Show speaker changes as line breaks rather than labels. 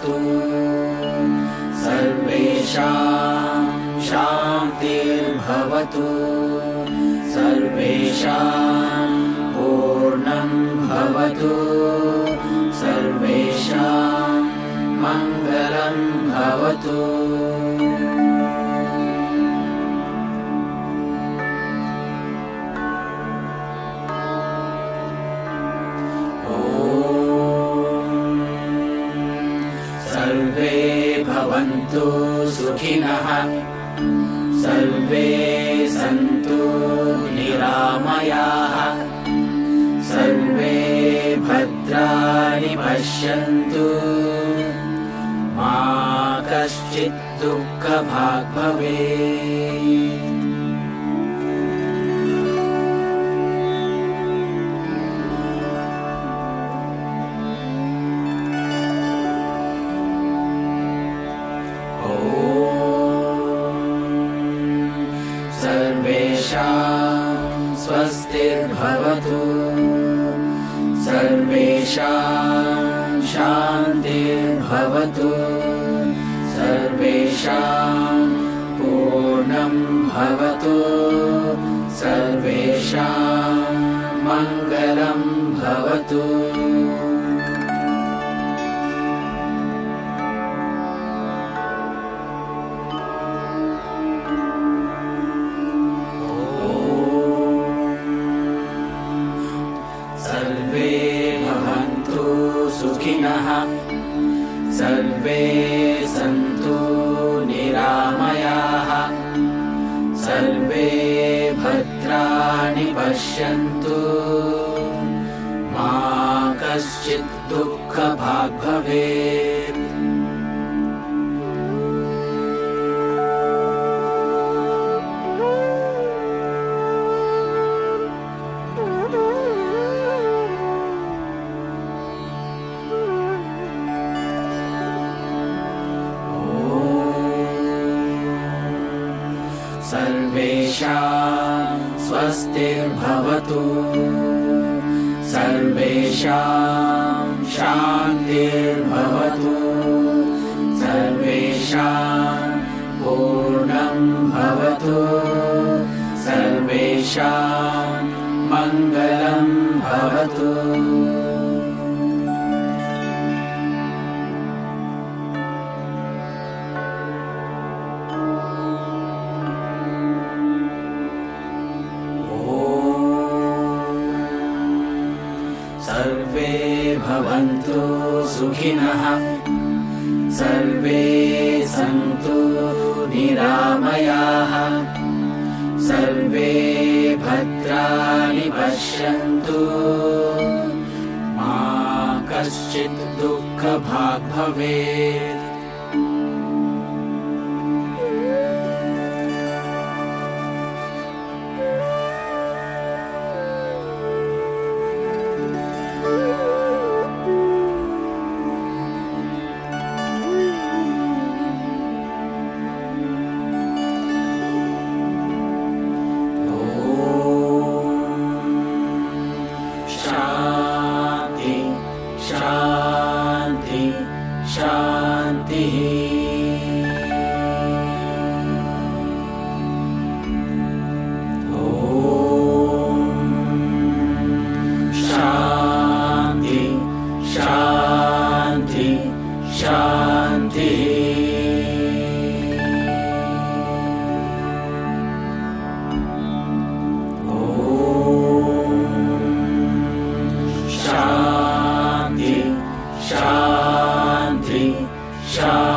भवतु सर्वेषां शान्तिर्भवतु सर्वेषां पूर्णं भवतु सर्वेषां मङ्गलं भवतु। सर्वे भवन्तु सुखिनः सर्वे सन्तु निरामयाः सर्वे भद्राणि पश्यन्तु मा कश्चित् दुःखभाग् भवेत्। सर्वेषां स्वस्तिर्भवतु सर्वेषां शान्तिर्भवतु सर्वेषां पूर्णं भवतु सर्वेषां मङ्गलं भवतु। सर्वे भवन्तु सुखिनः सर्वे सन्तु निरामयाः सर्वे भद्राणि पश्यन्तु मा कश्चित् दुःखभाग् भवेत्। सर्वेषां स्वस्तिर्भवतु सर्वेषां शान्तिर्भवतु सर्वेषां पूर्णं भवतु सर्वेषां मङ्गलं भवतु। सर्वे भवन्तु सुखिनः सर्वे सन्तु निरामयाः सर्वे भद्राणि पश्यन्तु मा कश्चित् दुःखभाग् भवेत्। शान्ति शान्तिः। शान्ति शान्ति शान्तिः। शान्ति शान्ति शान्ति।